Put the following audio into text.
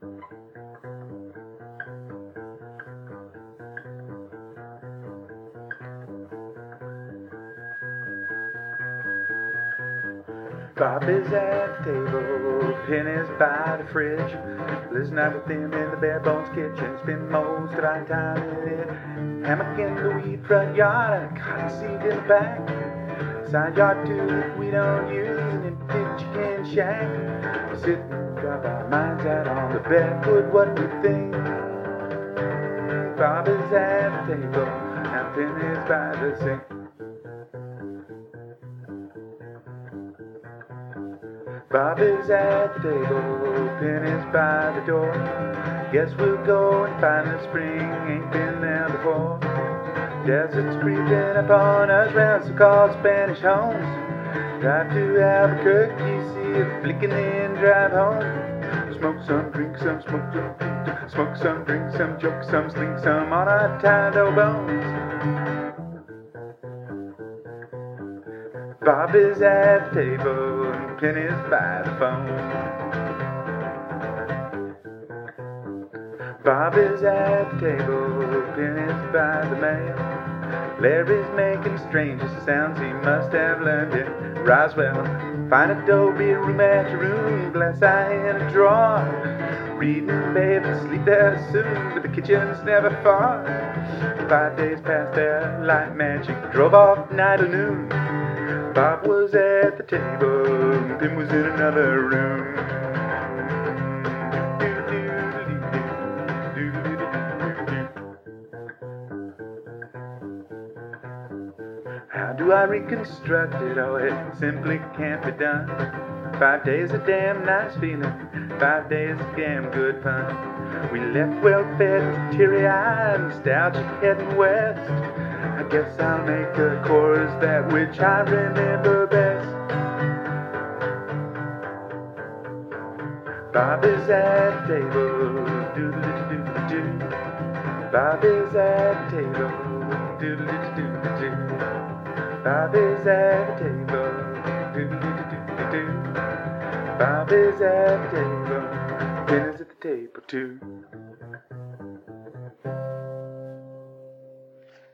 Bob is at the table, Penn is by the fridge. Listen out with him in the bare bones kitchen. Spend most of our time in it. Hammock in the weed front yard and a cotton seat in the back. Side yard too, we don't use an empty chicken shack. We sit and drop our minds out on the barefoot. What do you think? Bob is at the table, and Penn is by the sink. Bob is at the table, Penn is by the door. Guess we'll go and find the spring, ain't been there before. Desert's creeping upon us round so-called Spanish homes. Drive to Albuquerque, see it flicking in, drive home. Smoke some, drink some, smoke some, smoke some, drink some, joke some, sling some on our tired old bones. Bob is at the table and Penn is by the phone. Bob is at the table, Penn is by the mail. Larry's making strangest sounds, he must have learned it. Roswell, find Adobe, room after room, glass eye in a drawer. Reading, babe, sleep there soon, but the kitchen's never far. 5 days past their light magic, drove off night or noon. Bob was at the table, and Penn was in another room. How do I reconstruct it? Oh, it simply can't be done. 5 days of damn nice feeling, 5 days of damn good fun. We left well-fed, teary-eyed, nostalgic heading west. I guess I'll make a chorus that which I remember best. Bob is at the table, doodle-doo-doo-doo-doo. Bob is at the table, doodle-doo-doo-doo-doo. Bob is at the table, doodle-doo-doo-doo-doo. Bob is at the table, Penn is at the table too.